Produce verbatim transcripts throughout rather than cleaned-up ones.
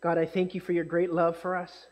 God, I thank you for your great love for us.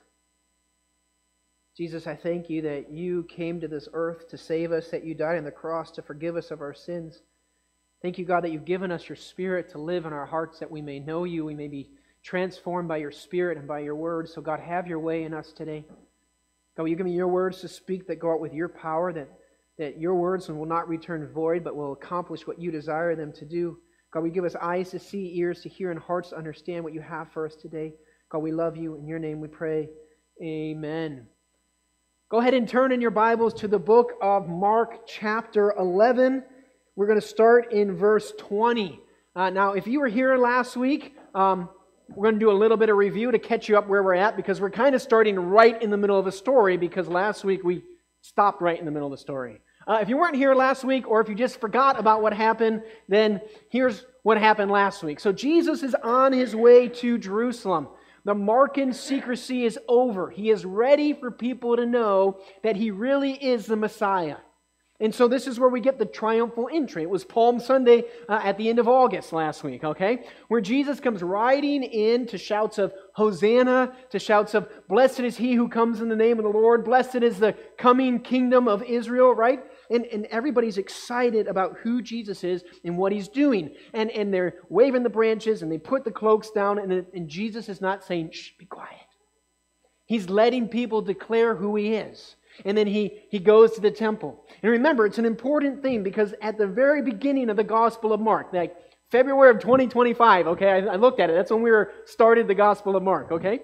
Jesus, I thank you that you came to this earth to save us, that you died on the cross to forgive us of our sins. Thank you, God, that you've given us your Spirit to live in our hearts, that we may know you, we may be transformed by your Spirit and by your word. So, God, have your way in us today. God, will you give me your words to speak that go out with your power, that, that your words will not return void, but will accomplish what you desire them to do. God, will you give us eyes to see, ears to hear, and hearts to understand what you have for us today. God, we love you. In your name we pray. Amen. Go ahead and turn in your Bibles to the book of Mark chapter eleven. We're going to start in verse twenty. Uh, now, if you were here last week, um, we're going to do a little bit of review to catch you up where we're at, because we're kind of starting right in the middle of a story, because last week we stopped right in the middle of the story. Uh, if you weren't here last week, or if you just forgot about what happened, then here's what happened last week. So Jesus is on his way to Jerusalem. The Markan secrecy is over. He is ready for people to know that he really is the Messiah. And so this is where we get the triumphal entry. It was Palm Sunday uh, at the end of August last week, okay? Where Jesus comes riding in to shouts of Hosanna, to shouts of blessed is he who comes in the name of the Lord, blessed is the coming kingdom of Israel, right? And, and everybody's excited about who Jesus is and what he's doing. And, and they're waving the branches and they put the cloaks down, and, and Jesus is not saying, shh, be quiet. He's letting people declare who he is. And then he, he goes to the temple. And remember, it's an important thing, because at the very beginning of the Gospel of Mark, like February of twenty twenty-five, okay, I, I looked at it. That's when we were started the Gospel of Mark, okay?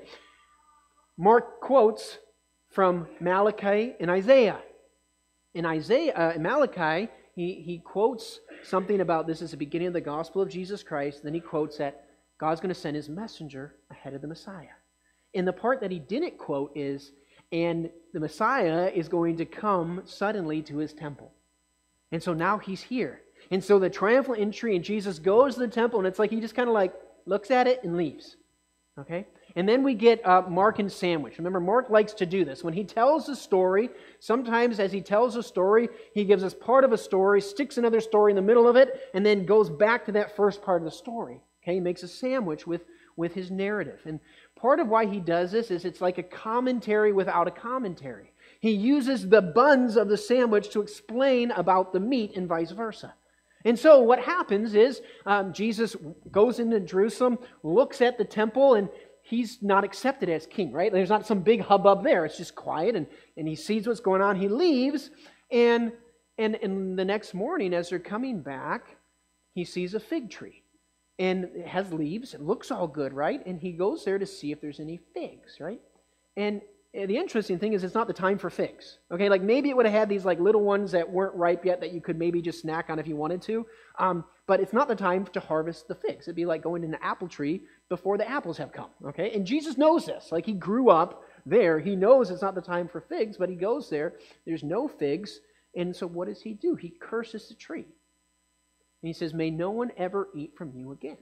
Mark quotes from Malachi and Isaiah. In Isaiah, uh, in Malachi, he, he quotes something about this is the beginning of the gospel of Jesus Christ. Then he quotes that God's going to send his messenger ahead of the Messiah. And the part that he didn't quote is, and the Messiah is going to come suddenly to his temple. And so now he's here. And so the triumphal entry, and Jesus goes to the temple, and it's like he just kind of like looks at it and leaves. Okay? And then we get uh, Markan sandwich. Remember, Mark likes to do this. When he tells a story, sometimes as he tells a story, he gives us part of a story, sticks another story in the middle of it, and then goes back to that first part of the story. Okay? He makes a sandwich with, with his narrative. And part of why he does this is it's like a commentary without a commentary. He uses the buns of the sandwich to explain about the meat and vice versa. And so what happens is um, Jesus goes into Jerusalem, looks at the temple, and he's not accepted as king, right? There's not some big hubbub there. It's just quiet, and, and he sees what's going on. He leaves, and, and, and the next morning as they're coming back, he sees a fig tree. And it has leaves. It looks all good, right? And he goes there to see if there's any figs, right? And the interesting thing is it's not the time for figs. Okay, like maybe it would have had these like little ones that weren't ripe yet that you could maybe just snack on if you wanted to. Um, but it's not the time to harvest the figs. It'd be like going to an apple tree before the apples have come. Okay, and Jesus knows this. Like he grew up there. He knows it's not the time for figs, but he goes there. There's no figs. And so what does he do? He curses the tree. And he says, may no one ever eat from you again.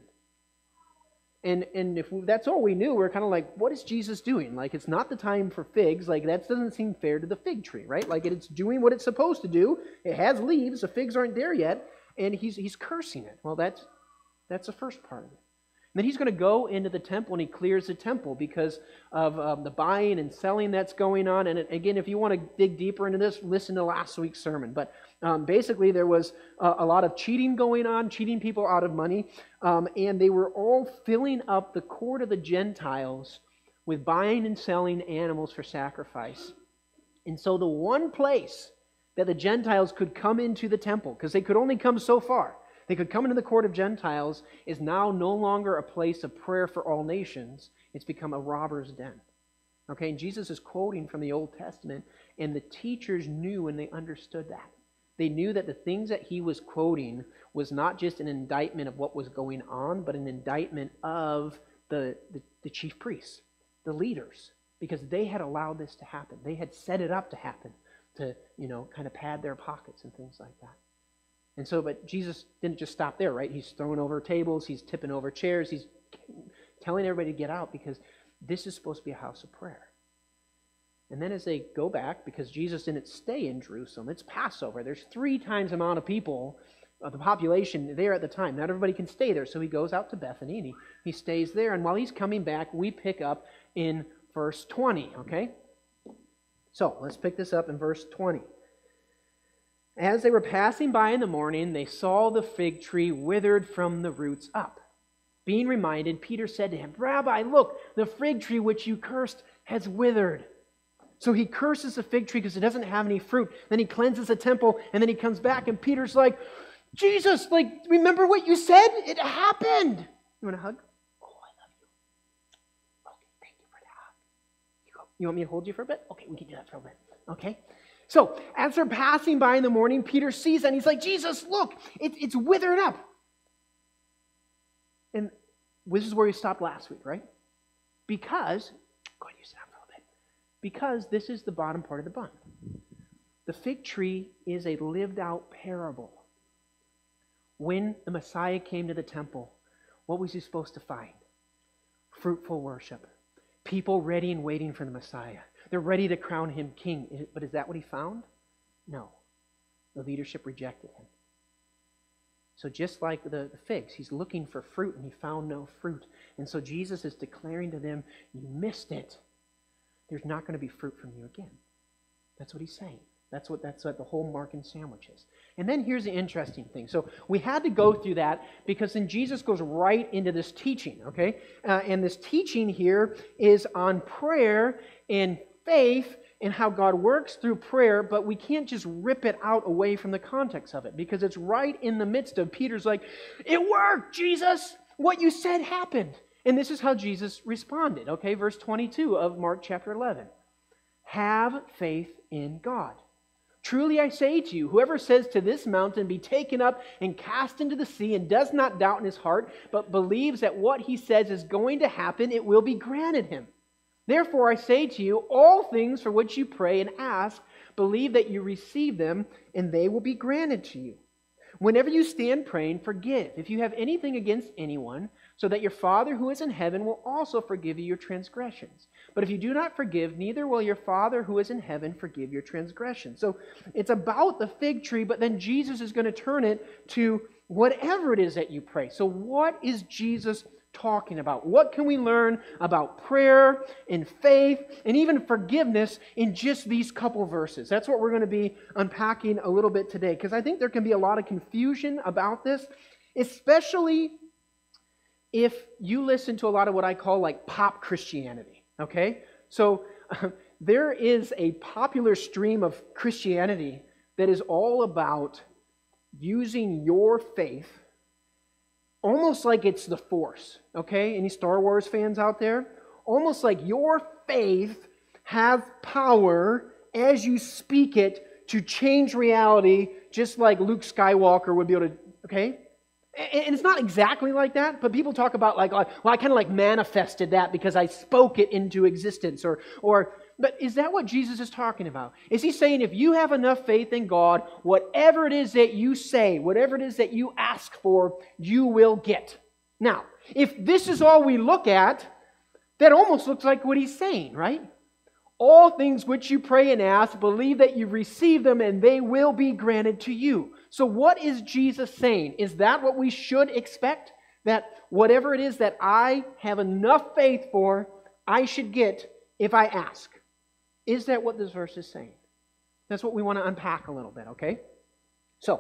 And and if we, that's all we knew, we're kind of like, what is Jesus doing? Like, it's not the time for figs. Like, that doesn't seem fair to the fig tree, right? Like, it's doing what it's supposed to do. It has leaves. The figs aren't there yet. And he's he's cursing it. Well, that's, that's the first part of it. And then he's going to go into the temple, and he clears the temple because of um, the buying and selling that's going on. And again, if you want to dig deeper into this, listen to last week's sermon. But um, basically, there was a, a lot of cheating going on, cheating people out of money. Um, and they were all filling up the court of the Gentiles with buying and selling animals for sacrifice. And so the one place that the Gentiles could come into the temple, because they could only come so far, they could come into the court of Gentiles, is now no longer a place of prayer for all nations. It's become a robber's den. Okay, and Jesus is quoting from the Old Testament, and the teachers knew and they understood that. They knew that the things that he was quoting was not just an indictment of what was going on, but an indictment of the, the, the chief priests, the leaders, because they had allowed this to happen. They had set it up to happen, to, you know, kind of pad their pockets and things like that. And so, but Jesus didn't just stop there, right? He's throwing over tables, he's tipping over chairs, he's telling everybody to get out because this is supposed to be a house of prayer. And then as they go back, because Jesus didn't stay in Jerusalem, it's Passover. There's three times the amount of people uh, the population there at the time. Not everybody can stay there, so he goes out to Bethany and he, he stays there. And while he's coming back, we pick up in verse twenty, okay? So let's pick this up in verse twenty. As they were passing by in the morning, they saw the fig tree withered from the roots up. Being reminded, Peter said to him, Rabbi, look, the fig tree which you cursed has withered. So he curses the fig tree because it doesn't have any fruit. Then he cleanses the temple, and then he comes back, and Peter's like, Jesus, like, remember what you said? It happened. You want a hug? Oh, I love you. Okay, thank you for the hug. You, go. You want me to hold you for a bit? Okay, we can do that for a bit. Okay? So, as they're passing by in the morning, Peter sees that, and he's like, Jesus, look, it, it's withered up. And this is where we stopped last week, right? Because, go ahead and sit down for a little bit. Because this is the bottom part of the bun. The fig tree is a lived-out parable. When the Messiah came to the temple, what was he supposed to find? Fruitful worship. People ready and waiting for the Messiah. They're ready to crown him king. But is that what he found? No. The leadership rejected him. So just like the, the figs, he's looking for fruit and he found no fruit. And so Jesus is declaring to them, you missed it. There's not going to be fruit from you again. That's what he's saying. That's what that's what the whole Markan sandwich is. And then here's the interesting thing. So we had to go through that because then Jesus goes right into this teaching, okay? Uh, and this teaching here is on prayer and faith and how God works through prayer, but we can't just rip it out away from the context of it because it's right in the midst of Peter's like, it worked, Jesus! What you said happened. And this is how Jesus responded, okay? Verse twenty-two of Mark chapter eleven. Have faith in God. Truly I say to you, whoever says to this mountain, be taken up and cast into the sea, and does not doubt in his heart, but believes that what he says is going to happen, it will be granted him. Therefore I say to you, all things for which you pray and ask, believe that you receive them, and they will be granted to you. Whenever you stand praying, forgive if you have anything against anyone, so that your Father who is in heaven will also forgive you your transgressions. But if you do not forgive, neither will your Father who is in heaven forgive your transgressions. So it's about the fig tree, but then Jesus is going to turn it to whatever it is that you pray. So what is Jesus talking about? What can we learn about prayer and faith and even forgiveness in just these couple verses? That's what we're going to be unpacking a little bit today, because I think there can be a lot of confusion about this, especially if you listen to a lot of what I call like pop Christianity, okay? So uh, there is a popular stream of Christianity that is all about using your faith almost like it's the Force, okay? Any Star Wars fans out there? Almost like your faith has power as you speak it to change reality, just like Luke Skywalker would be able to, okay? And it's not exactly like that, but people talk about like, well, I kind of like manifested that because I spoke it into existence, or, or, but is that what Jesus is talking about? Is he saying if you have enough faith in God, whatever it is that you say, whatever it is that you ask for, you will get? Now, if this is all we look at, that almost looks like what he's saying, right? All things which you pray and ask, believe that you receive them and they will be granted to you. So what is Jesus saying? Is that what we should expect? That whatever it is that I have enough faith for, I should get if I ask? Is that what this verse is saying? That's what we want to unpack a little bit, okay? So,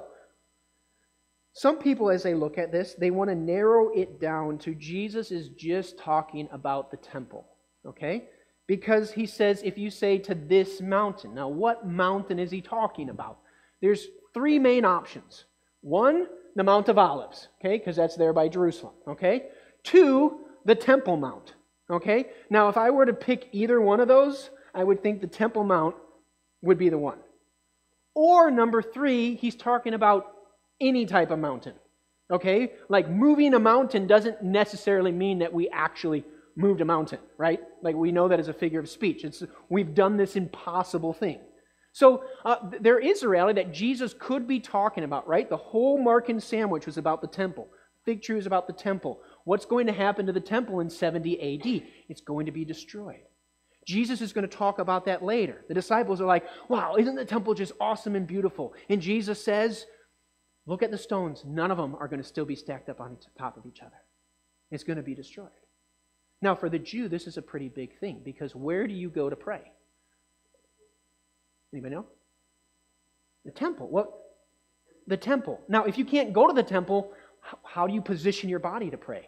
some people as they look at this, they want to narrow it down to Jesus is just talking about the temple, okay? Because he says, if you say to this mountain. Now, what mountain is he talking about? There's three main options. One, the Mount of Olives, okay, because that's there by Jerusalem, okay? Two, the Temple Mount, okay? Now, if I were to pick either one of those, I would think the Temple Mount would be the one. Or number three, he's talking about any type of mountain, okay? Like moving a mountain doesn't necessarily mean that we actually moved a mountain, right? Like we know that as a figure of speech. It's we've done this impossible thing. So uh, there is a reality that Jesus could be talking about, right? The whole Markan sandwich was about the temple. Fig tree is about the temple. What's going to happen to the temple in seventy A D? It's going to be destroyed. Jesus is going to talk about that later. The disciples are like, wow, isn't the temple just awesome and beautiful? And Jesus says, Look at the stones. None of them are going to still be stacked up on top of each other. It's going to be destroyed. Now, for the Jew, this is a pretty big thing, because where do you go to pray? Anybody know? The temple. What? The temple. Now, if you can't go to the temple, how do you position your body to pray?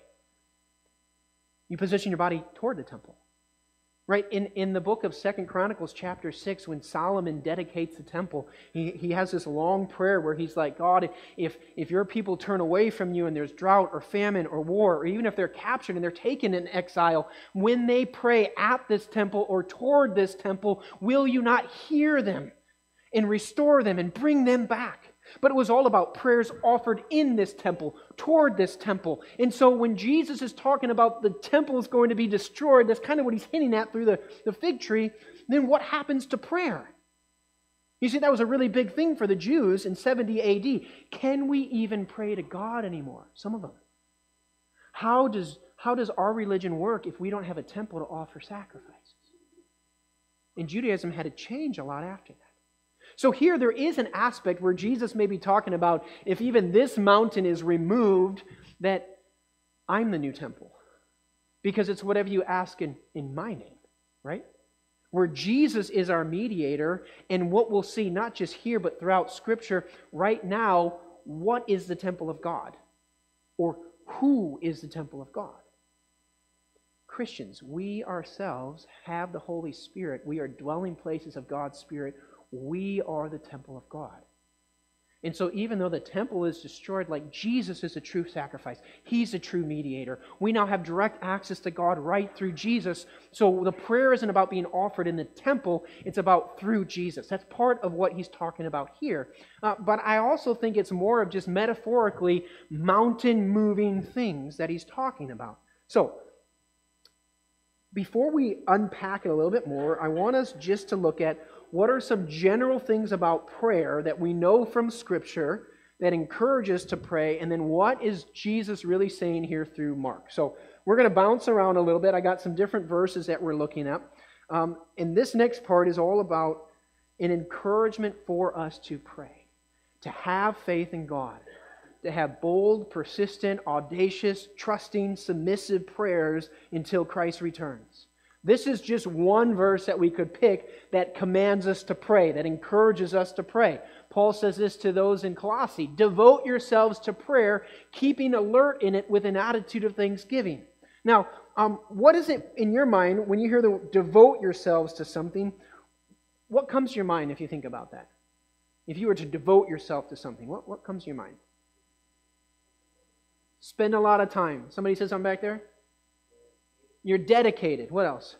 You position your body toward the temple. Right? In, in the book of Second Chronicles chapter six, when Solomon dedicates the temple, he, he has this long prayer where he's like, God, if, if your people turn away from you and there's drought or famine or war, or even if they're captured and they're taken in exile, when they pray at this temple or toward this temple, will you not hear them and restore them and bring them back? But it was all about prayers offered in this temple, toward this temple. And so when Jesus is talking about the temple is going to be destroyed, that's kind of what he's hinting at through the, the fig tree, then what happens to prayer? You see, that was a really big thing for the Jews in seventy A D. Can we even pray to God anymore? Some of them. How does, how does our religion work if we don't have a temple to offer sacrifices? And Judaism had to change a lot after that. So here there is an aspect where Jesus may be talking about, if even this mountain is removed, that I'm the new temple. Because it's whatever you ask in, in my name, right? Where Jesus is our mediator, and what we'll see not just here but throughout Scripture, right now, what is the temple of God? Or who is the temple of God? Christians, we ourselves have the Holy Spirit. We are dwelling places of God's Spirit. We are the temple of God. And so even though the temple is destroyed, like Jesus is a true sacrifice, He's a true mediator. We now have direct access to God right through Jesus. So the prayer isn't about being offered in the temple, it's about through Jesus. That's part of what He's talking about here. Uh, but I also think it's more of just metaphorically mountain-moving things that He's talking about. So, before we unpack it a little bit more, I want us just to look at what are some general things about prayer that we know from Scripture that encourage us to pray, and then what is Jesus really saying here through Mark? So we're going to bounce around a little bit. I got some different verses that we're looking at. Um, and this next part is all about an encouragement for us to pray, to have faith in God, to have bold, persistent, audacious, trusting, submissive prayers until Christ returns. This is just one verse that we could pick that commands us to pray, that encourages us to pray. Paul says this to those in Colossae, devote yourselves to prayer, keeping alert in it with an attitude of thanksgiving. Now, um, what is it in your mind when you hear the devote yourselves to something? What comes to your mind if you think about that? If you were to devote yourself to something, what, what comes to your mind? Spend a lot of time. Somebody said something back there? You're dedicated. What else?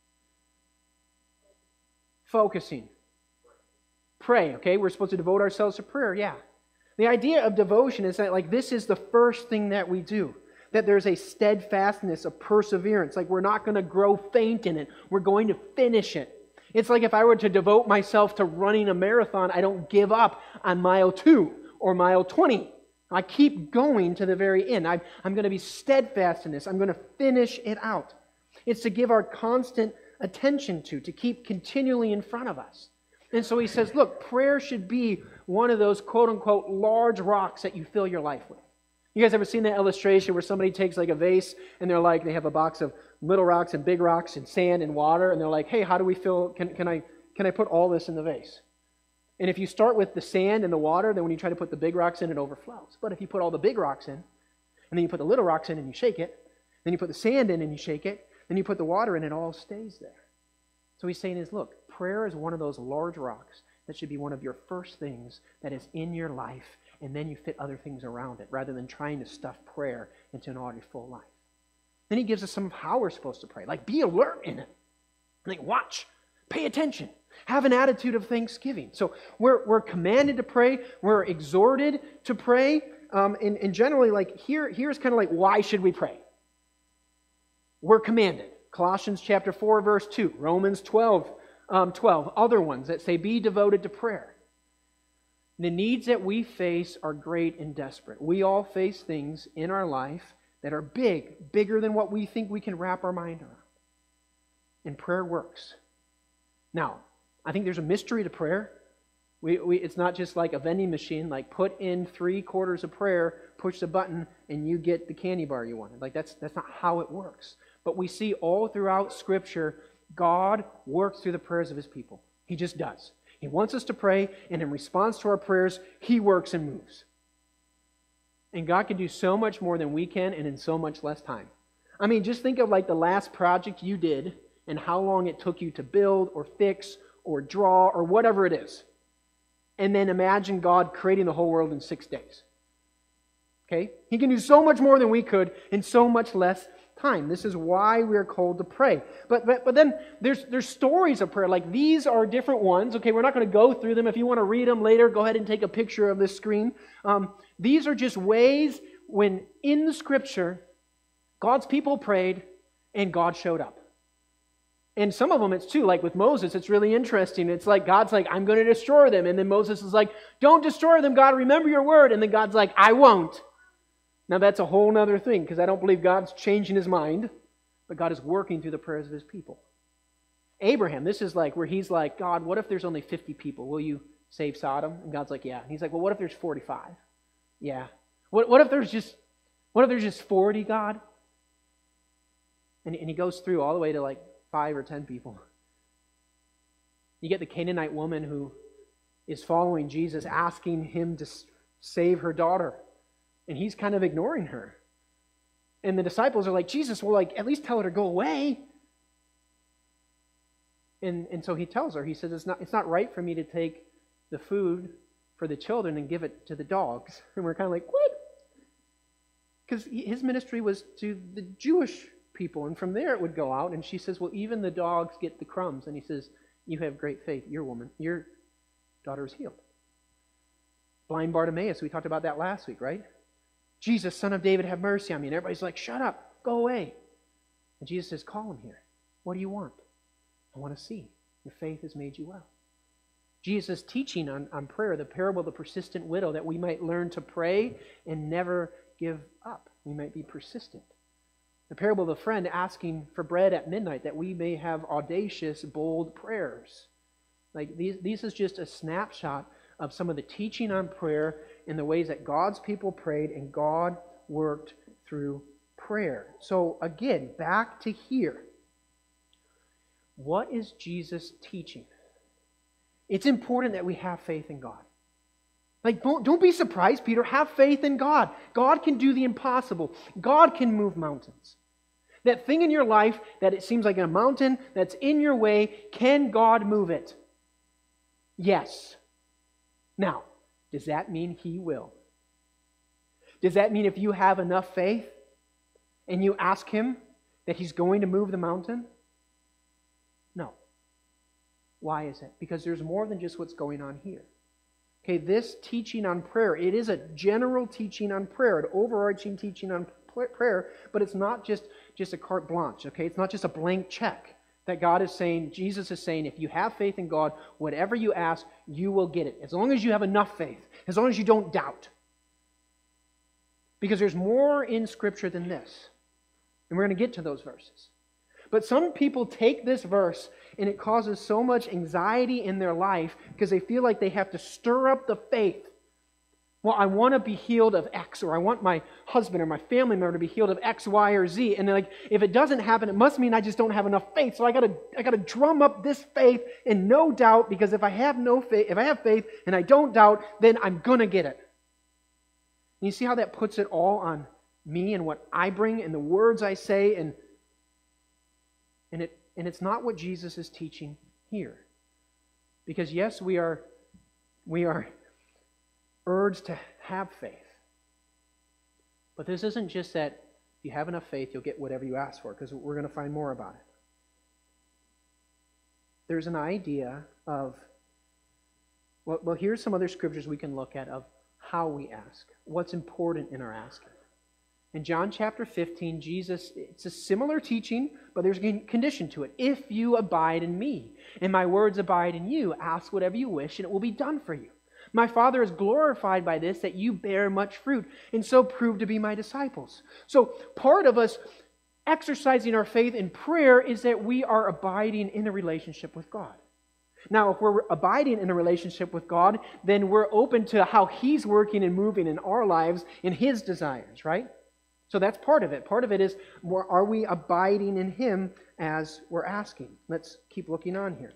Focusing. Pray, okay? We're supposed to devote ourselves to prayer, yeah. The idea of devotion is that, like, this is the first thing that we do. That there's a steadfastness, a perseverance. Like, we're not going to grow faint in it. We're going to finish it. It's like if I were to devote myself to running a marathon, I don't give up on mile two or mile twenty. I keep going to the very end. I'm, I'm going to be steadfast in this. I'm going to finish it out. It's to give our constant attention to, to keep continually in front of us. And so he says, look, prayer should be one of those quote-unquote large rocks that you fill your life with. You guys ever seen that illustration where somebody takes like a vase and they're like, they have a box of little rocks and big rocks and sand and water, and they're like, hey, how do we fill, can, can I, can I put all this in the vase? And if you start with the sand and the water, then when you try to put the big rocks in, it overflows. But if you put all the big rocks in, and then you put the little rocks in and you shake it, then you put the sand in and you shake it, then you put the water in, it all stays there. So he's saying is, look, prayer is one of those large rocks that should be one of your first things that is in your life, and then you fit other things around it, rather than trying to stuff prayer into an already full life. Then he gives us some of how we're supposed to pray. Like, be alert in it. Like, watch. Pay attention. Have an attitude of thanksgiving. So we're, we're commanded to pray. We're exhorted to pray. Um, and, and generally, like, here, here's kind of like, why should we pray? We're commanded. Colossians chapter four, verse two. Romans twelve, um, twelve. Other ones that say, be devoted to prayer. The needs that we face are great and desperate. We all face things in our life that are big, bigger than what we think we can wrap our mind around. And prayer works. Now, I think there's a mystery to prayer. We, we, it's not just like a vending machine, like put in three quarters of prayer, push the button, and you get the candy bar you wanted. Like that's, that's not how it works. But we see all throughout Scripture, God works through the prayers of His people. He just does. He wants us to pray, and in response to our prayers, He works and moves. And God can do so much more than we can and in so much less time. I mean, just think of like the last project you did and how long it took you to build or fix or draw or whatever it is. And then imagine God creating the whole world in six days. Okay? He can do so much more than we could in so much less time. This is why we are called to pray. But but, but then there's, there's stories of prayer. Like these are different ones. Okay, we're not going to go through them. If you want to read them later, go ahead and take a picture of this screen. Um, these are just ways when in the Scripture, God's people prayed and God showed up. And some of them it's too, like with Moses, it's really interesting. It's like God's like, I'm going to destroy them. And then Moses is like, don't destroy them, God, remember your word. And then God's like, I won't. Now that's a whole other thing, because I don't believe God's changing His mind, but God is working through the prayers of His people. Abraham, this is like where he's like, God, what if there's only fifty people? Will you save Sodom? And God's like, yeah. And he's like, well, what if there's forty-five? Yeah. What, what if there's just, what if there's just forty, God? And, and he goes through all the way to like five or ten people. You get the Canaanite woman who is following Jesus, asking Him to save her daughter. And He's kind of ignoring her. And the disciples are like, Jesus, well, like, at least tell her to go away. And, and so He tells her, He says, it's not, it's not right for me to take the food for the children and give it to the dogs. And we're kind of like, what? Because His ministry was to the Jewish people, and from there it would go out. And she says, well, even the dogs get the crumbs. And He says, you have great faith. Your woman, your daughter is healed. Blind Bartimaeus, we talked about that last week, right? Jesus, Son of David, have mercy on me. And everybody's like, shut up, go away. And Jesus says, call him here. What do you want? I want to see. Your faith has made you well. Jesus' teaching on, on prayer, the parable of the persistent widow, that we might learn to pray and never give up. We might be persistent. The parable of the friend asking for bread at midnight, that we may have audacious, bold prayers. Like these, these is just a snapshot of some of the teaching on prayer in the ways that God's people prayed and God worked through prayer. So again, back to here. What is Jesus teaching? It's important that we have faith in God. Like, don't, don't be surprised, Peter. Have faith in God. God can do the impossible. God can move mountains. That thing in your life that it seems like a mountain that's in your way, can God move it? Yes. Now, does that mean He will? Does that mean if you have enough faith and you ask Him that He's going to move the mountain? No. Why is it? Because there's more than just what's going on here. Okay, this teaching on prayer, it is a general teaching on prayer, an overarching teaching on prayer, but it's not just, just a carte blanche, okay? It's not just a blank check that God is saying, Jesus is saying, if you have faith in God, whatever you ask, you will get it. As long as you have enough faith, as long as you don't doubt. Because there's more in Scripture than this. And we're going to get to those verses. But some people take this verse and it causes so much anxiety in their life because they feel like they have to stir up the faith. Well, I want to be healed of X, or I want my husband or my family member to be healed of X, Y, or Z. And they're like, if it doesn't happen, it must mean I just don't have enough faith. So I gotta I gotta drum up this faith and no doubt, because if I have no faith, if I have faith and I don't doubt, then I'm gonna get it. And you see how that puts it all on me and what I bring and the words I say, and and it and it's not what Jesus is teaching here. Because yes, we are we are urged to have faith. But this isn't just that if you have enough faith, you'll get whatever you ask for, because we're going to find more about it. There's an idea of, well, well, here's some other scriptures we can look at of how we ask, what's important in our asking. In John chapter fifteen, Jesus, it's a similar teaching, but there's a condition to it. If you abide in me, and my words abide in you, ask whatever you wish, and it will be done for you. My Father is glorified by this, that you bear much fruit, and so prove to be my disciples. So part of us exercising our faith in prayer is that we are abiding in a relationship with God. Now, if we're abiding in a relationship with God, then we're open to how He's working and moving in our lives in His desires, right? So that's part of it. Part of it is, are we abiding in Him as we're asking? Let's keep looking on here.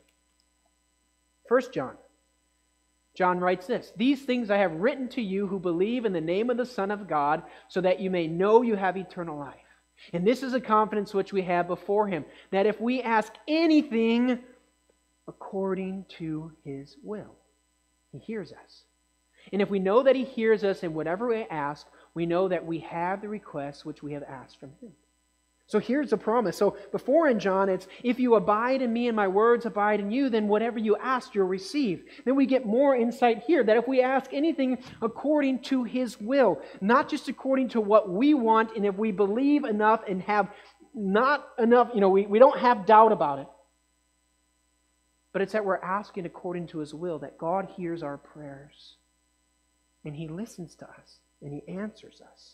First John. John writes this, "These things I have written to you who believe in the name of the Son of God, so that you may know you have eternal life. And this is a confidence which we have before Him, that if we ask anything according to His will, He hears us. And if we know that He hears us in whatever we ask, we know that we have the requests which we have asked from Him." So here's the promise. So before in John, it's, if you abide in me and my words abide in you, then whatever you ask, you'll receive. Then we get more insight here, that if we ask anything according to His will, not just according to what we want, and if we believe enough and have not enough, you know, we, we don't have doubt about it, but it's that we're asking according to His will, that God hears our prayers, and He listens to us, and He answers us.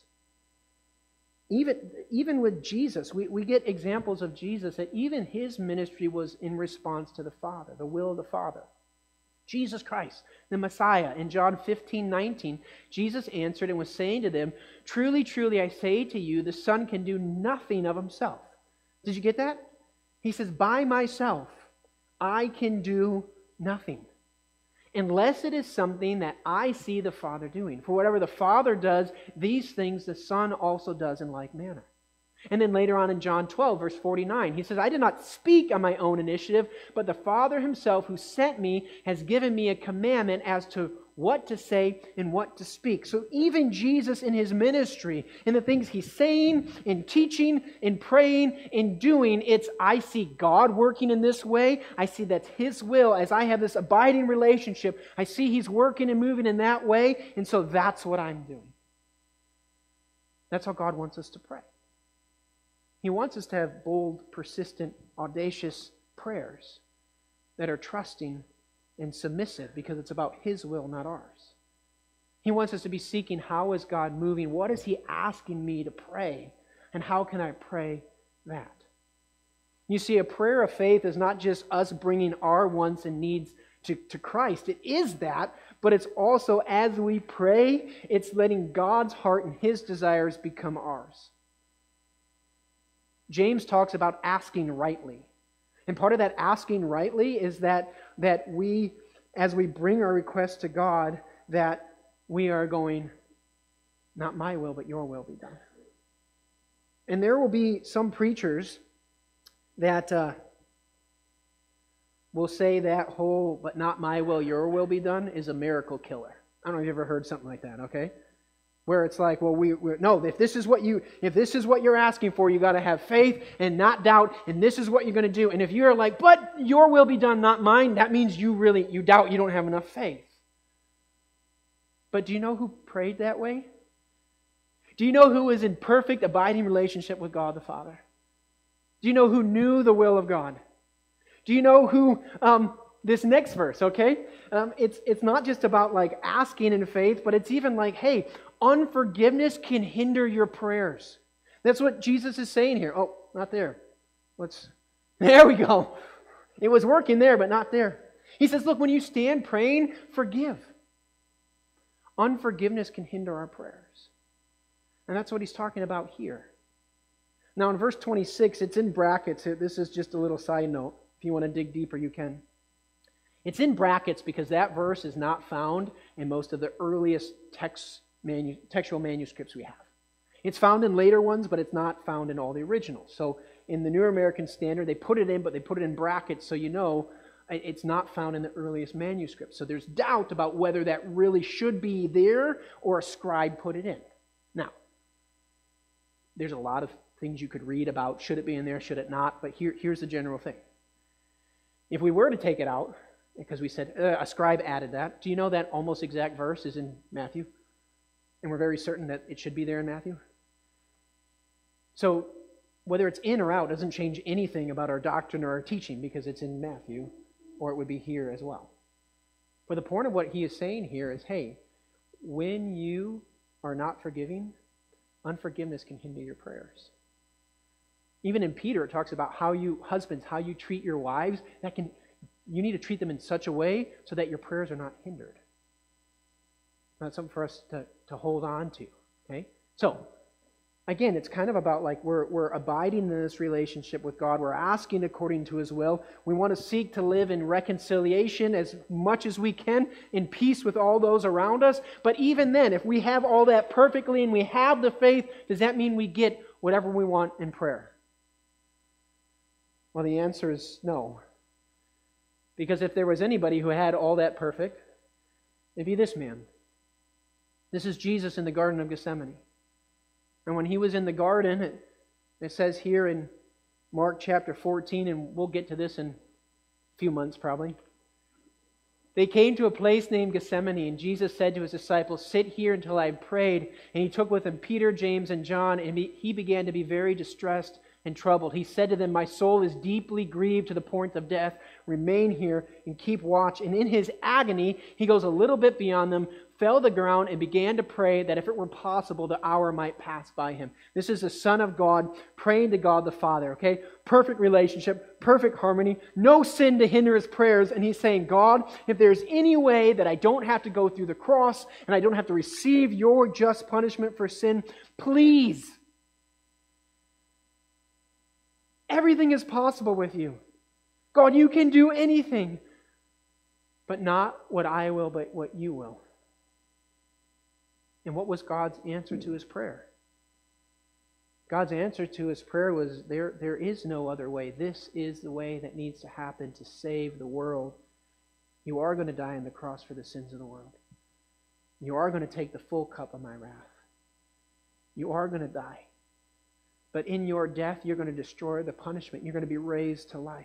Even, even with Jesus, we, we get examples of Jesus that even His ministry was in response to the Father, the will of the Father. Jesus Christ, the Messiah, in John fifteen nineteen, Jesus answered and was saying to them, "Truly, truly, I say to you, the Son can do nothing of Himself." Did you get that? He says, "By myself, I can do nothing, unless it is something that I see the Father doing. For whatever the Father does, these things the Son also does in like manner." And then later on in John twelve, verse forty-nine, He says, "I did not speak on my own initiative, but the Father Himself who sent me has given me a commandment as to what to say and what to speak." So even Jesus in His ministry, in the things He's saying, in teaching, in praying, in doing, it's, I see God working in this way. I see that's His will. As I have this abiding relationship, I see He's working and moving in that way, and so that's what I'm doing. That's how God wants us to pray. He wants us to have bold, persistent, audacious prayers that are trusting and submissive, because it's about His will, not ours. He wants us to be seeking, how is God moving? What is He asking me to pray? And how can I pray that? You see, a prayer of faith is not just us bringing our wants and needs to, to Christ. It is that, but it's also, as we pray, it's letting God's heart and His desires become ours. James talks about asking rightly. And part of that asking rightly is that, that we, as we bring our requests to God, that we are going, not my will, but your will be done. And there will be some preachers that uh, will say that whole, but not my will, your will be done, is a miracle killer. I don't know if you've ever heard something like that, okay? Where it's like, well, we we're, no, if this is what you, if this is what you're asking for, you got to have faith and not doubt, and this is what you're going to do. And if you're like, but your will be done, not mine, that means you really, you doubt, you don't have enough faith. But do you know who prayed that way? Do you know who was in perfect abiding relationship with God the Father? Do you know who knew the will of God? Do you know who, um, this next verse, okay? Um, it's, it's not just about like asking in faith, but it's even like, hey, unforgiveness can hinder your prayers. That's what Jesus is saying here. Oh, not there. Let's, there we go. It was working there, but not there. He says, look, when you stand praying, forgive. Unforgiveness can hinder our prayers. And that's what he's talking about here. Now in verse twenty-six, it's in brackets. This is just a little side note. If you want to dig deeper, you can. It's in brackets because that verse is not found in most of the earliest text, manu, textual manuscripts we have. It's found in later ones, but it's not found in all the originals. So in the New American Standard, they put it in, but they put it in brackets so you know it's not found in the earliest manuscripts. So there's doubt about whether that really should be there or a scribe put it in. Now, there's a lot of things you could read about should it be in there, should it not, but here, here's the general thing. If we were to take it out, because we said uh, a scribe added that, do you know that almost exact verse is in Matthew? And we're very certain that it should be there in Matthew? So whether it's in or out doesn't change anything about our doctrine or our teaching because it's in Matthew, or it would be here as well. For the point of what he is saying here is, hey, when you are not forgiving, unforgiveness can hinder your prayers. Even in Peter, it talks about how you, husbands, how you treat your wives, that can you need to treat them in such a way so that your prayers are not hindered. Not something for us to, to hold on to. Okay? So, again, it's kind of about like we're, we're abiding in this relationship with God. We're asking according to His will. We want to seek to live in reconciliation as much as we can, in peace with all those around us. But even then, if we have all that perfectly and we have the faith, does that mean we get whatever we want in prayer? Well, the answer is no. Because if there was anybody who had all that perfect, it'd be this man. This is Jesus in the Garden of Gethsemane. And when He was in the garden, it, it says here in Mark chapter fourteen, and we'll get to this in a few months probably. They came to a place named Gethsemane, and Jesus said to His disciples, "Sit here until I have prayed." And He took with Him Peter, James, and John, and He began to be very distressed and troubled. He said to them, "My soul is deeply grieved to the point of death. Remain here and keep watch." And in His agony, He goes a little bit beyond them, fell to the ground, and began to pray that if it were possible, the hour might pass by Him. This is the Son of God praying to God the Father, okay? Perfect relationship, perfect harmony, no sin to hinder His prayers. And He's saying, "God, if there's any way that I don't have to go through the cross and I don't have to receive your just punishment for sin, please. Everything is possible with you. God, you can do anything, but not what I will, but what you will." And what was God's answer to his prayer? God's answer to his prayer was, there, there is no other way. This is the way that needs to happen to save the world. You are going to die on the cross for the sins of the world. You are going to take the full cup of my wrath. You are going to die. But in your death, you're going to destroy the punishment. You're going to be raised to life.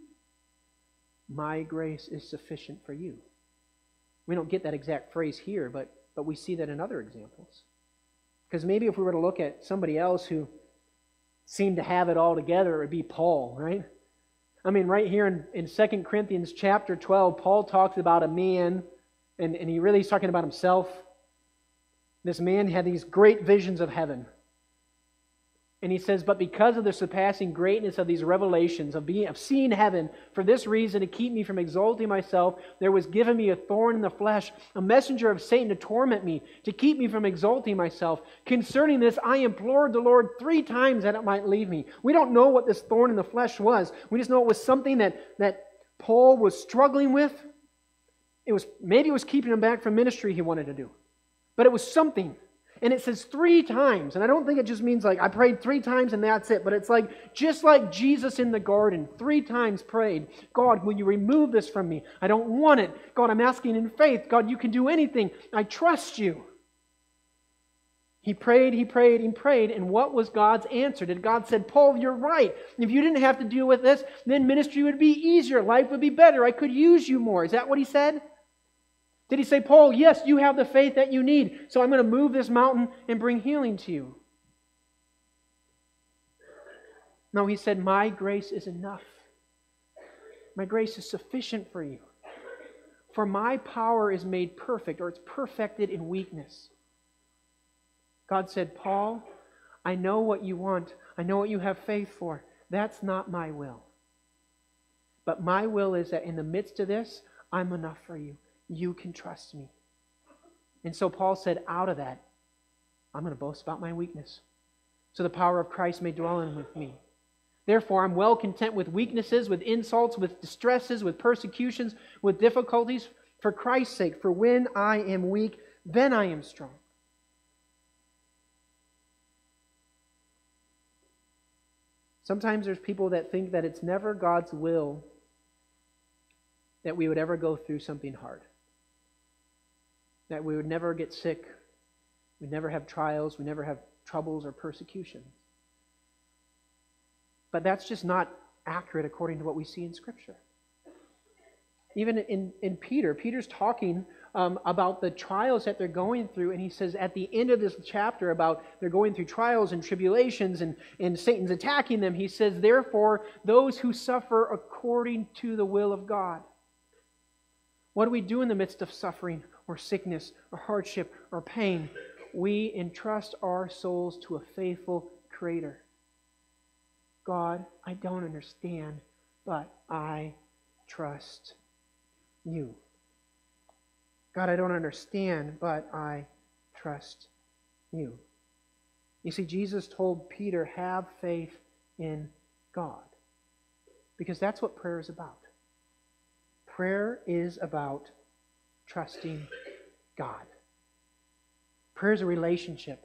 My grace is sufficient for you. We don't get that exact phrase here, but, but we see that in other examples. Because maybe if we were to look at somebody else who seemed to have it all together, it would be Paul, right? I mean, right here in, in Second Corinthians chapter twelve, Paul talks about a man, and, and he really is talking about himself. This man had these great visions of heaven. And he says, "But because of the surpassing greatness of these revelations, of being of seeing heaven, for this reason, to keep me from exalting myself, there was given me a thorn in the flesh, a messenger of Satan to torment me, to keep me from exalting myself. Concerning this, I implored the Lord three times that it might leave me." We don't know what this thorn in the flesh was. We just know it was something that, that Paul was struggling with. It was maybe it was keeping him back from ministry he wanted to do. But it was something. And it says three times, and I don't think it just means like I prayed three times and that's it, but it's like just like Jesus in the garden, three times prayed, "God, will you remove this from me? I don't want it. God, I'm asking in faith. God, you can do anything. I trust you." He prayed, he prayed, he prayed, and what was God's answer? Did God said, "Paul, you're right. If you didn't have to deal with this, then ministry would be easier. Life would be better. I could use you more." Is that what he said? Did he say, "Paul, yes, you have the faith that you need, so I'm going to move this mountain and bring healing to you"? No, he said, "My grace is enough. My grace is sufficient for you. For my power is made perfect," or it's perfected in weakness. God said, "Paul, I know what you want. I know what you have faith for. That's not my will. But my will is that in the midst of this, I'm enough for you. You can trust me." And so Paul said, out of that, I'm going to boast about my weakness, so the power of Christ may dwell in with me. Therefore, I'm well content with weaknesses, with insults, with distresses, with persecutions, with difficulties, for Christ's sake. For when I am weak, then I am strong. Sometimes there's people that think that it's never God's will that we would ever go through something hard. That we would never get sick, we'd never have trials, we never have troubles or persecution. But that's just not accurate according to what we see in Scripture. Even in, in Peter, Peter's talking um, about the trials that they're going through, and he says at the end of this chapter about they're going through trials and tribulations and, and Satan's attacking them, he says, "Therefore, those who suffer according to the will of God." What do we do in the midst of suffering or sickness or hardship or pain? We entrust our souls to a faithful Creator. God, I don't understand, but I trust you. God, I don't understand, but I trust you. You see, Jesus told Peter, have faith in God. Because that's what prayer is about. Prayer is about trusting God. Prayer is a relationship.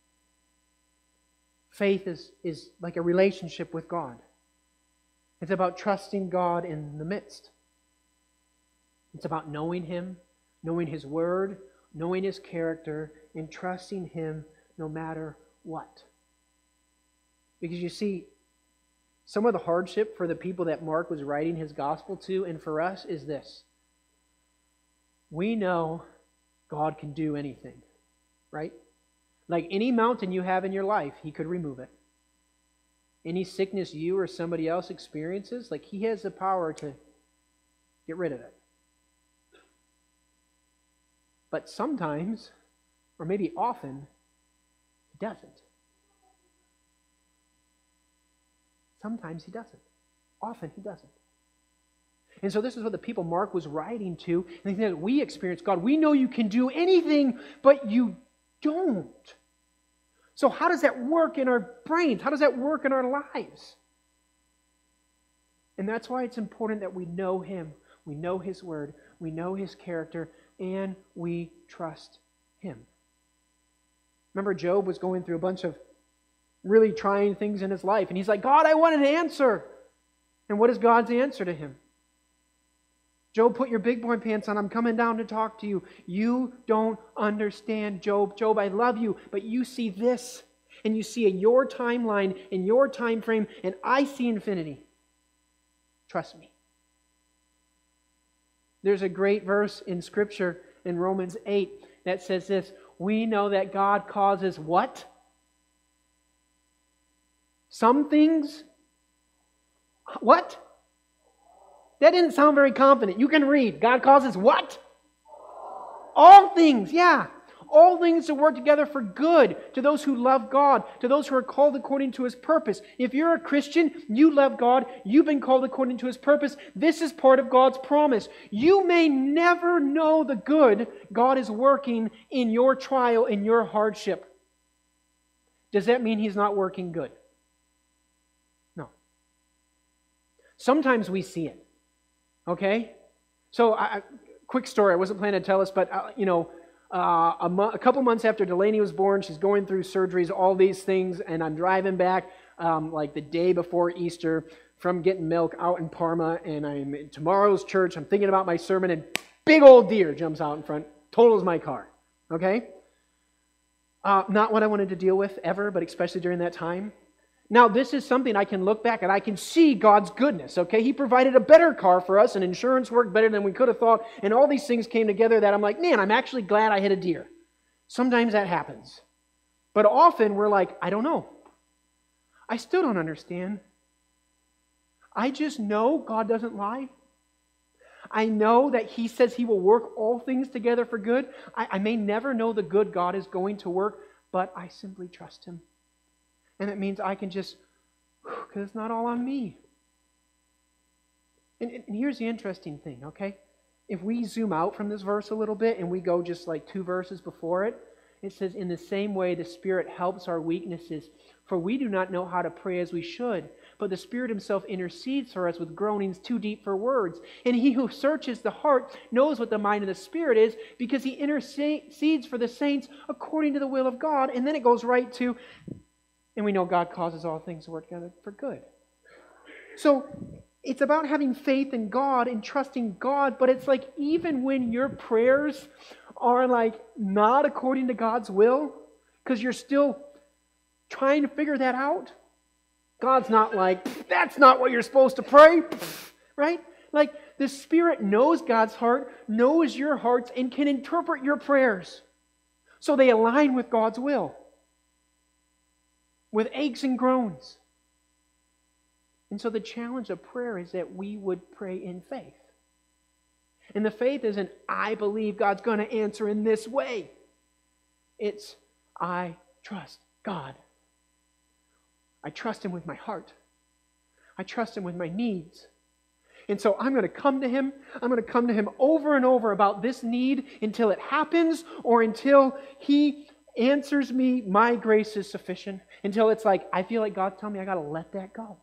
Faith is, is like a relationship with God. It's about trusting God in the midst. It's about knowing Him, knowing His Word, knowing His character, and trusting Him no matter what. Because you see, some of the hardship for the people that Mark was writing his gospel to, and for us, is this. We know God can do anything, right? Like any mountain you have in your life, He could remove it. Any sickness you or somebody else experiences, like He has the power to get rid of it. But sometimes, or maybe often, He doesn't. Sometimes He doesn't. Often He doesn't. And so this is what the people Mark was writing to. And they think that we experience God. We know you can do anything, but you don't. So how does that work in our brains? How does that work in our lives? And that's why it's important that we know Him. We know His Word. We know His character. And we trust Him. Remember, Job was going through a bunch of really trying things in his life. And he's like, God, I want an answer. And what is God's answer to him? Job, put your big boy pants on. I'm coming down to talk to you. You don't understand, Job. Job, I love you, but you see this. And you see in your timeline, in your time frame, and I see infinity. Trust me. There's a great verse in Scripture in Romans eight that says this. We know that God causes what? Some things. What? That didn't sound very confident. You can read. God causes what? All things, yeah. All things to work together for good to those who love God, to those who are called according to His purpose. If you're a Christian, you love God, you've been called according to His purpose. This is part of God's promise. You may never know the good God is working in your trial, in your hardship. Does that mean He's not working good? No. Sometimes we see it. Okay? So, I, quick story. I wasn't planning to tell us, but, uh, you know, uh, a, mo- a couple months after Delaney was born, she's going through surgeries, all these things, and I'm driving back um, like the day before Easter from getting milk out in Parma, and I'm in tomorrow's church. I'm thinking about my sermon, and big old deer jumps out in front, totals my car. Okay? Uh, not what I wanted to deal with ever, but especially during that time. Now, this is something I can look back and I can see God's goodness, okay? He provided a better car for us, and insurance worked better than we could have thought, and all these things came together that I'm like, man, I'm actually glad I hit a deer. Sometimes that happens. But often we're like, I don't know. I still don't understand. I just know God doesn't lie. I know that He says He will work all things together for good. I, I may never know the good God is going to work, but I simply trust Him. And it means I can just, because it's not all on me. And, and here's the interesting thing, okay? If we zoom out from this verse a little bit and we go just like two verses before it, it says, in the same way the Spirit helps our weaknesses, for we do not know how to pray as we should, but the Spirit Himself intercedes for us with groanings too deep for words. And He who searches the heart knows what the mind of the Spirit is, because He intercedes for the saints according to the will of God. And then it goes right to, and we know God causes all things to work together for good. So it's about having faith in God and trusting God, but it's like even when your prayers are like not according to God's will, because you're still trying to figure that out, God's not like, that's not what you're supposed to pray, right? Like the Spirit knows God's heart, knows your hearts, and can interpret your prayers so they align with God's will, with aches and groans. And so the challenge of prayer is that we would pray in faith. And the faith isn't, I believe God's going to answer in this way. It's, I trust God. I trust Him with my heart. I trust Him with my needs. And so I'm going to come to Him. I'm going to come to Him over and over about this need until it happens or until He answers me, my grace is sufficient. Until it's like, I feel like God's telling me I got to let that go.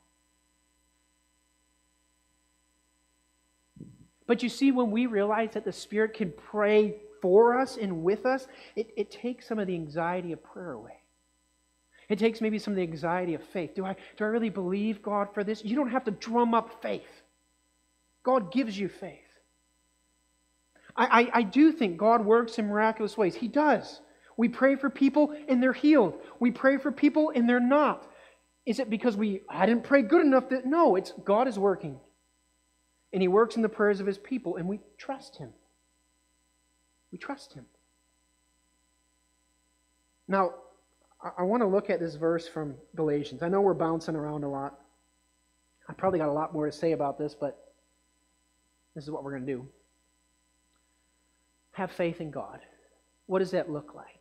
But you see, when we realize that the Spirit can pray for us and with us, it, it takes some of the anxiety of prayer away. It takes maybe some of the anxiety of faith. Do I, do I really believe God for this? You don't have to drum up faith. God gives you faith. I, I, I do think God works in miraculous ways. He does. We pray for people and they're healed. We pray for people and they're not. Is it because we I didn't pray good enough? That no, it's God is working. And He works in the prayers of His people, and we trust Him. We trust Him. Now, I, I want to look at this verse from Galatians. I know we're bouncing around a lot. I probably got a lot more to say about this, but this is what we're going to do. Have faith in God. What does that look like?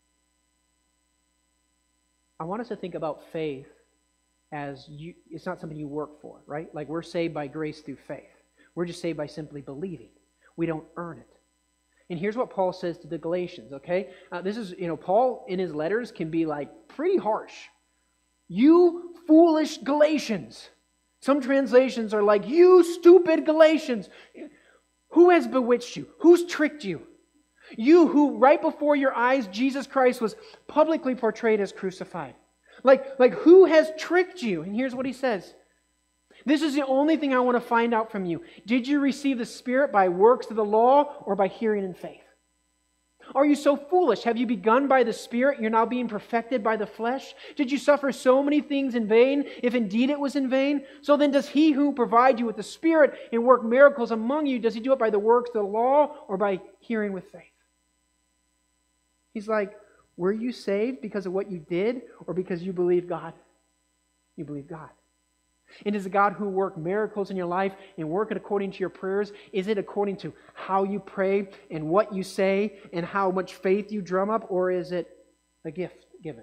I want us to think about faith as you, it's not something you work for, right? Like we're saved by grace through faith. We're just saved by simply believing. We don't earn it. And here's what Paul says to the Galatians, okay? Uh, this is, you know, Paul in his letters can be like pretty harsh. You foolish Galatians. Some translations are like, you stupid Galatians. Who has bewitched you? Who's tricked you? You who right before your eyes, Jesus Christ was publicly portrayed as crucified. Like, like who has tricked you? And here's what he says. This is the only thing I want to find out from you. Did you receive the Spirit by works of the law or by hearing in faith? Are you so foolish? Have you begun by the Spirit? You're now being perfected by the flesh? Did you suffer so many things in vain, if indeed it was in vain? So then does He who provides you with the Spirit and work miracles among you, does He do it by the works of the law or by hearing with faith? He's like, were you saved because of what you did or because you believe God? You believe God. And is the God who worked miracles in your life and work it according to your prayers? Is it according to how you pray and what you say and how much faith you drum up? Or is it a gift given?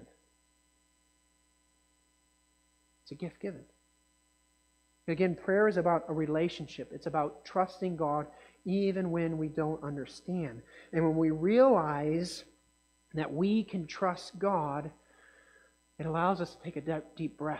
It's a gift given. Again, prayer is about a relationship. It's about trusting God even when we don't understand. And when we realize that we can trust God, it allows us to take a deep breath.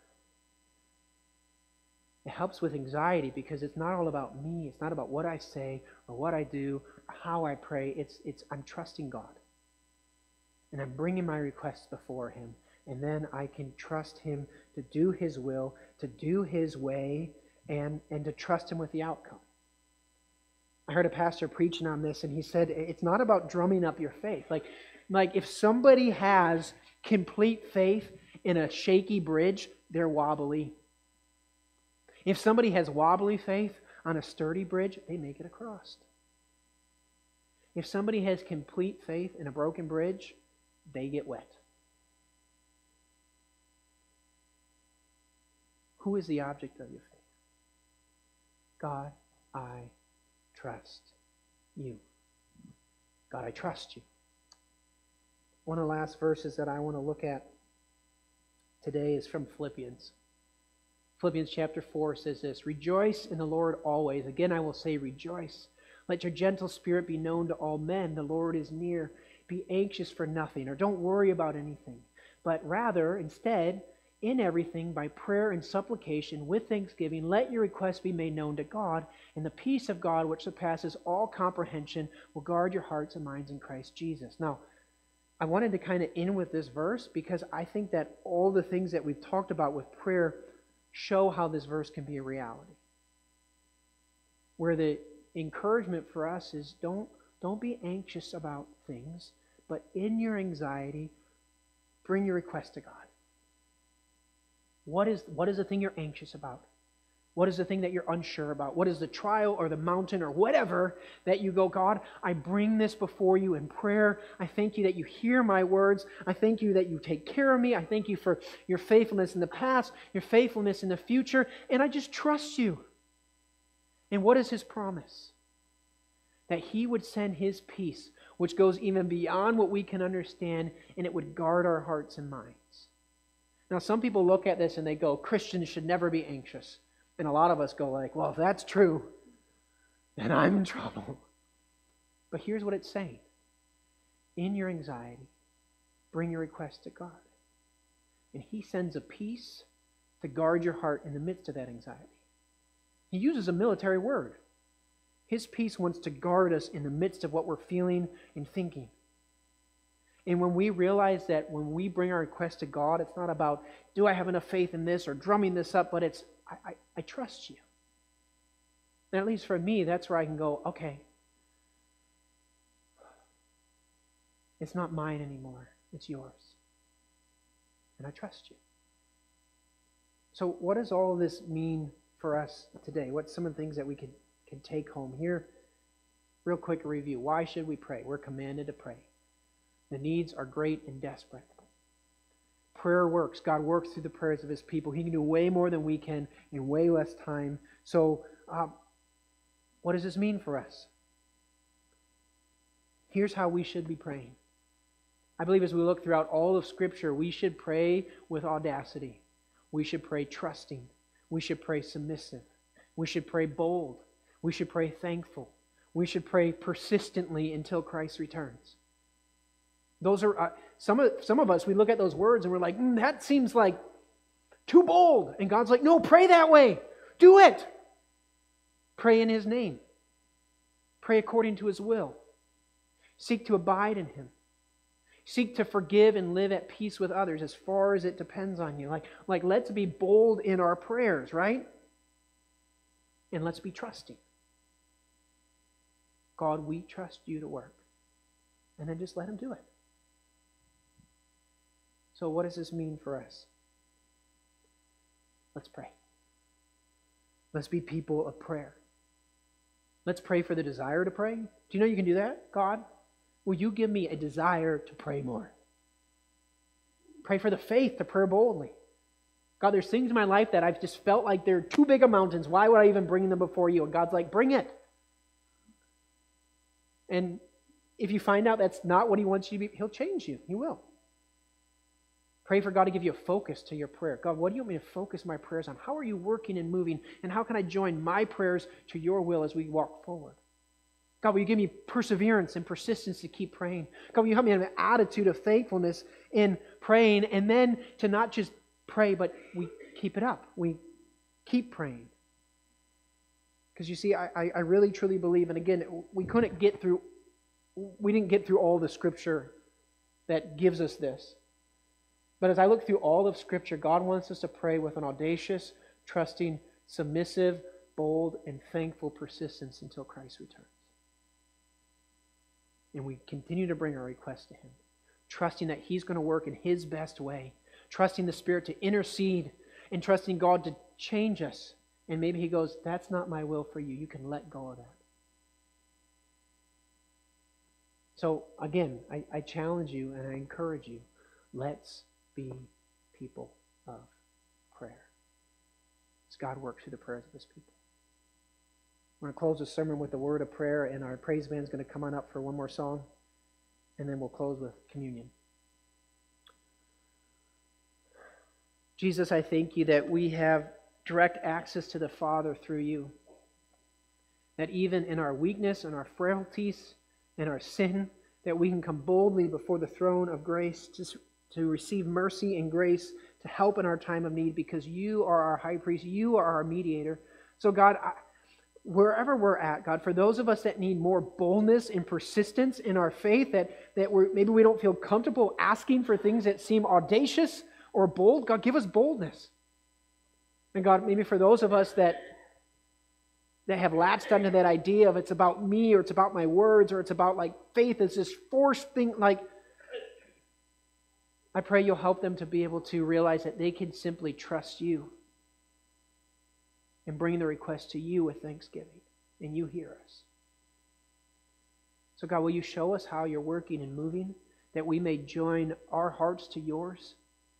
It helps with anxiety because it's not all about me. It's not about what I say or what I do or how I pray. It's, it's I'm trusting God. And I'm bringing my requests before Him. And then I can trust Him to do His will, to do His way, and, and to trust Him with the outcome. I heard a pastor preaching on this, and he said it's not about drumming up your faith. Like, like if somebody has complete faith in a shaky bridge, they're wobbly. If somebody has wobbly faith on a sturdy bridge, they make it across. If somebody has complete faith in a broken bridge, they get wet. Who is the object of your faith? God, I trust you. God, I trust you. One of the last verses that I want to look at today is from Philippians. Philippians chapter four says this, rejoice in the Lord always. Again, I will say rejoice. Let your gentle spirit be known to all men. The Lord is near. Be anxious for nothing, or don't worry about anything. But rather, instead, in everything, by prayer and supplication, with thanksgiving, let your requests be made known to God, and the peace of God, which surpasses all comprehension, will guard your hearts and minds in Christ Jesus. Now, I wanted to kind of end with this verse because I think that all the things that we've talked about with prayer show how this verse can be a reality. Where the encouragement for us is don't, don't be anxious about things, but in your anxiety, bring your request to God. What is, what is the thing you're anxious about? What is the thing that you're unsure about? What is the trial or the mountain or whatever that you go, God, I bring this before you in prayer. I thank you that you hear my words. I thank you that you take care of me. I thank you for your faithfulness in the past, your faithfulness in the future, and I just trust you. And what is His promise? That He would send His peace, which goes even beyond what we can understand, and it would guard our hearts and minds. Now, some people look at this and they go, Christians should never be anxious. And a lot of us go like, well, if that's true, then I'm in trouble. But here's what it's saying. In your anxiety, bring your request to God. And He sends a peace to guard your heart in the midst of that anxiety. He uses a military word. His peace wants to guard us in the midst of what we're feeling and thinking. And when we realize that when we bring our request to God, it's not about, do I have enough faith in this or drumming this up, but it's, I, I, I trust you. And at least for me, that's where I can go, okay, it's not mine anymore, it's yours. And I trust you. So what does all of this mean for us today? What's some of the things that we can, can take home here? Real quick review. Why should we pray? We're commanded to pray. The needs are great and desperate. Prayer works. God works through the prayers of His people. He can do way more than we can in way less time. So um, what does this mean for us? Here's how we should be praying. I believe as we look throughout all of Scripture, we should pray with audacity. We should pray trusting. We should pray submissive. We should pray bold. We should pray thankful. We should pray persistently until Christ returns. Those are uh, some of some of us, we look at those words and we're like, mm, that seems like too bold. And God's like, no, pray that way. Do it. Pray in His name. Pray according to His will. Seek to abide in Him. Seek to forgive and live at peace with others as far as it depends on you. Like, like let's be bold in our prayers, right? And let's be trusting. God, we trust you to work. And then just let Him do it. So what does this mean for us? Let's pray. Let's be people of prayer. Let's pray for the desire to pray. Do you know you can do that? God, will you give me a desire to pray more? Pray for the faith to pray boldly. God, there's things in my life that I've just felt like they're too big of mountains. Why would I even bring them before you? And God's like, bring it. And if you find out that's not what He wants you to be, He'll change you. He will. Pray for God to give you a focus to your prayer. God, what do you want me to focus my prayers on? How are you working and moving? And how can I join my prayers to your will as we walk forward? God, will you give me perseverance and persistence to keep praying? God, will you help me have an attitude of thankfulness in praying, and then to not just pray, but we keep it up. We keep praying. Because you see, I, I really truly believe, and again, we couldn't get through, we didn't get through all the Scripture that gives us this. But as I look through all of Scripture, God wants us to pray with an audacious, trusting, submissive, bold, and thankful persistence until Christ returns. And we continue to bring our requests to Him, trusting that He's going to work in His best way, trusting the Spirit to intercede, and trusting God to change us. And maybe He goes, that's not my will for you. You can let go of that. So again, I, I challenge you and I encourage you, let's be people of prayer. As God works through the prayers of His people. I'm going to close this sermon with a word of prayer, and our praise band is going to come on up for one more song, and then we'll close with communion. Jesus, I thank you that we have direct access to the Father through you. That even in our weakness and our frailties and our sin, that we can come boldly before the throne of grace to, to receive mercy and grace to help in our time of need, because you are our high priest, you are our mediator. So God, I, wherever we're at, God, for those of us that need more boldness and persistence in our faith, that, that we're, maybe we don't feel comfortable asking for things that seem audacious or bold, God, give us boldness. And God, maybe for those of us that, that have latched onto that idea of it's about me, or it's about my words, or it's about like faith is this forced thing, like, I pray you'll help them to be able to realize that they can simply trust you and bring the request to you with thanksgiving, and you hear us. So God, will you show us how you're working and moving, that we may join our hearts to yours?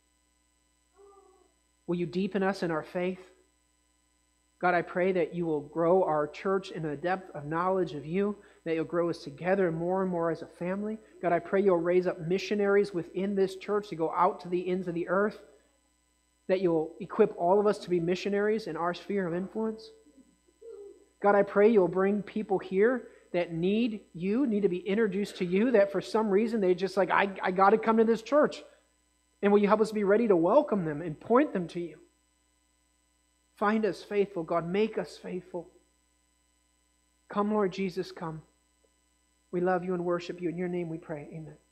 Will you deepen us in our faith? God, I pray that you will grow our church in a depth of knowledge of you, that you'll grow us together more and more as a family. God, I pray you'll raise up missionaries within this church to go out to the ends of the earth, that you'll equip all of us to be missionaries in our sphere of influence. God, I pray you'll bring people here that need you, need to be introduced to you, that for some reason they just like, I, I got to come to this church. And will you help us be ready to welcome them and point them to you? Find us faithful, God. Make us faithful. Come, Lord Jesus, come. We love you and worship you. In your name we pray. Amen.